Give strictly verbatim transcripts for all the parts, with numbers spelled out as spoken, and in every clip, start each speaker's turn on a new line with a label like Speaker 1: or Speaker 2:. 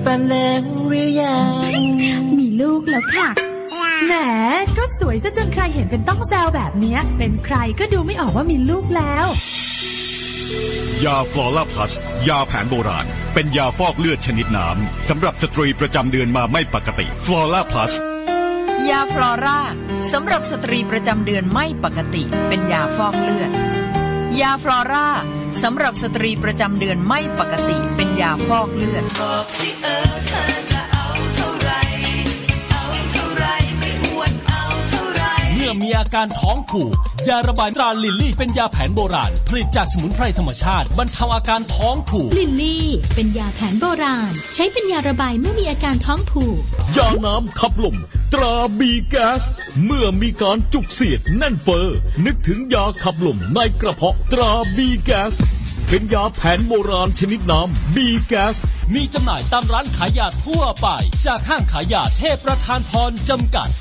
Speaker 1: แฟนแล้วหรือยัง
Speaker 2: มีลูกแล้วค่ะแหมก็สวยซะจนใครเห็นเป็นต้องแซวแบบนี้เป็นใครก็ดูไม่ออกว่ามีลูกแล้ว
Speaker 3: ยาฟลอร่าพลัสยาแผนโบราณเป็นยาฟอกเลือดชนิดน้ำสำหรับสตรีประจำเดือนมาไม่ปกติฟลอร่าพลัส
Speaker 4: ยาฟลอร่าสำหรับสตรีประจำเดือนไม่ปกติเป็นยาฟอกเลือดยาฟลอร่าสำหรับสตรีประจำเดือนไม่ปกติเป็นยาฟอกเลือดบอกสิเออเธอจะเอาเท่าไรเอาเท่าไรไม่อ้วนเอาเท่าไร
Speaker 5: เมื่อมีอาการท้องผูกยาระบายตราลิลลี่เป็นยาแผนโบราณผลิตจากสมุนไพรธรรมชาติบรรเทาอาการท้องผูก
Speaker 2: ลิลลี่เป็นยาแผนโบราณใช้เป็นยาระบายเมื่อมีอาการท้องผูก
Speaker 6: ยาน้ำขับลมตราบีแก๊สเมื่อมีการจุกเสียดแน่นเฟ้อนึกถึงยาขับลมในกระเพาะตราบีแก๊สเป็นยาแผนโบราณชนิดน้ำบีแก๊ส
Speaker 5: มีจำหน่ายตามร้านขายยาทั่วไปจากห้างขายยาเทพประธานพรจำกัด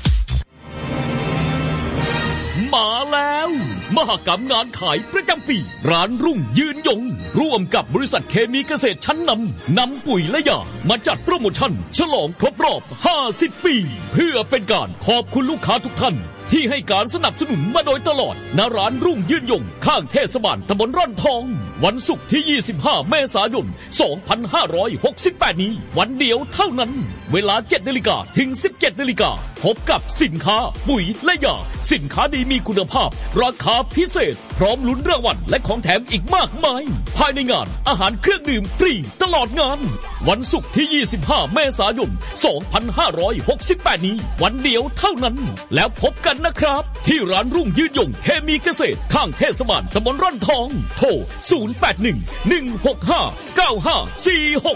Speaker 6: มาแล้วมหกรรมงานขายประจำปีร้านรุ่งยืนยงร่วมกับบริษัทเคมีเกษตรชั้นนำนำปุ๋ยและยามาจัดโปรโมชั่นฉลองครบรอบห้าสิบปีเพื่อเป็นการขอบคุณลูกค้าทุกท่านที่ให้การสนับสนุนมาโดยตลอดณร้านรุ่งยืนยงข้างเทศบาลตำบลร่อนทองวันศุกร์ที่ยี่สิบห้าเมษายนสองพันห้าร้อยหกสิบแปดนี้วันเดียวเท่านั้นเวลา เจ็ดนาฬิกา ถึง สิบเจ็ดนาฬิกาพบกับสินค้าปุ๋ยและยาสินค้าดีมีคุณภาพราคาพิเศษพร้อมลุ้นรางวัลและของแถมอีกมากมายภายในงานอาหารเครื่องดื่มฟรีตลอดงานวันศุกร์ที่ยี่สิบห้าเมษายนสองพันห้าร้อยหกสิบแปดนี้วันเดียวเท่านั้นแล้วพบกันนะครับที่ร้านรุ่งยืนยงเคมีเกษตรข้างเทศบาลตำบลร่อนทองโทรศูนย์ แปด หนึ่ง หนึ่ง หก ห้า เก้า ห้า สี่ หก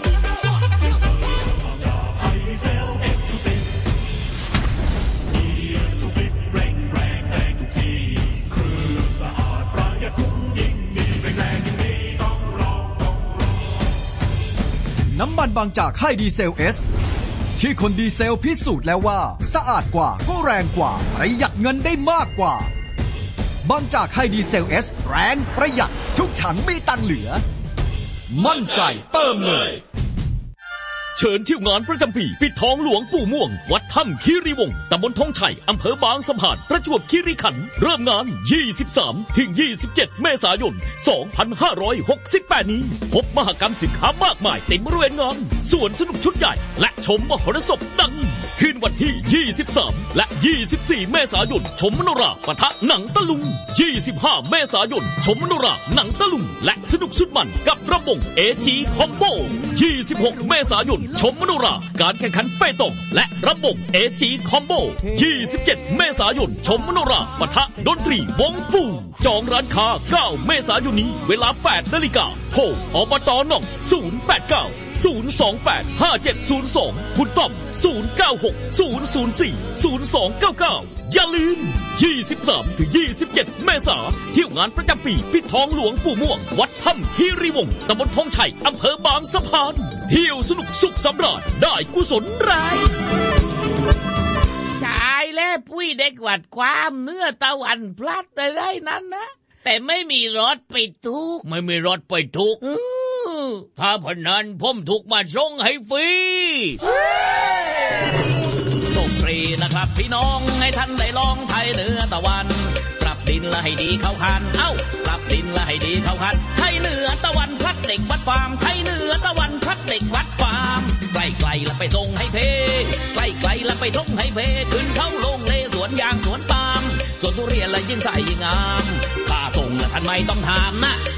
Speaker 7: น้ำมันบางจากให้ดีเซลเอสที่คนดีเซลพิสูจน์แล้วว่าสะอาดกว่าก็แรงกว่าประหยัดเงินได้มากกว่าบางจากให้ดีเซลเอสแรงประหยัดทุกถังมีตังเหลือมั่นใจเติมเลย
Speaker 6: เชิญเที่ยวงานประจำปีปิดทองหลวงปู่ม่วงวัดถ้ำคีรีวงศ์ตำบลธงชัยอำเภอบางสะพานประจวบคีรีขันธ์เริ่มงานยี่สิบสามถึงยี่สิบเจ็ดเมษายนสองพันห้าร้อยหกสิบแปดนี้พบมหกรรมสินค้ามากมายเต็มบริเวณงานสวนสนุกชุดใหญ่และชมมหรสพดังคืนวันที่ยี่สิบสามและยี่สิบสี่เมษายนชมมโนราปะทะหนังตะลุงยี่สิบห้าเมษายนชมมโนราหนังตะลุงและสนุกสุดมันกับระบง เอ จี คอมโบยี่สิบหกเมษายนชมมโนราการแข่งขันเปตงและระบบ เอ จี คอมโบยี่สิบเจ็ดเมษายนชมมโนราปะทะดนตรีวงฟูจองร้านค้าเก้าเมษายนนี้เวลาแปดนาฬิกาโทรอบต.หนองศูนย์ แปด เก้า ศูนย์ สอง แปด ห้า เจ็ด ศูนย์ สองคุณต้อมศูนย์ เก้า หก ศูนย์ ศูนย์ สี่ ศูนย์ สอง เก้า เก้าอย่าลืมยี่สิบสามถึงยี่สิบเจ็ดเมษายนเที่ยวงานประจำปีปิดทองหลวงปู่ม่วงวัดถ้ำคีรีวงศ์ตำบลธงชัยอำเภอบางสะพานเที่ยวสนุกสุขสำราญได้กุศลแรง
Speaker 8: ชายและปุ้ยเด็กวัดความเนื้อตะวันพลัดแต่ได้นั้นนะแต่ไม่มีรถไปทุก
Speaker 6: ไม่มีรถไปทุกถ้าพนันผมถูกมาส่งให้ฟรี
Speaker 8: โชคดีนะครับพี่น้องให้ท่านได้ลองไทยเนื้อตะวันปรับดินละให้ดีเข้าคันเอ้าปรับดินละให้ดีเข้าคันไทยเนื้อตะวันพลัดเด็กวัดฟาร์มไทยเนื้อตะวันพลัดเด็กวัดฟาร์มไกลไกลละไปส่งให้เพไกลไกลละไปส่งให้เพขึ้นเข้าลงเลสวนยางสวนปาล์มสวนทุเรียนละยิ่งใสยิ่งงามค่าส่งละท่านไม่ต้องถามนะ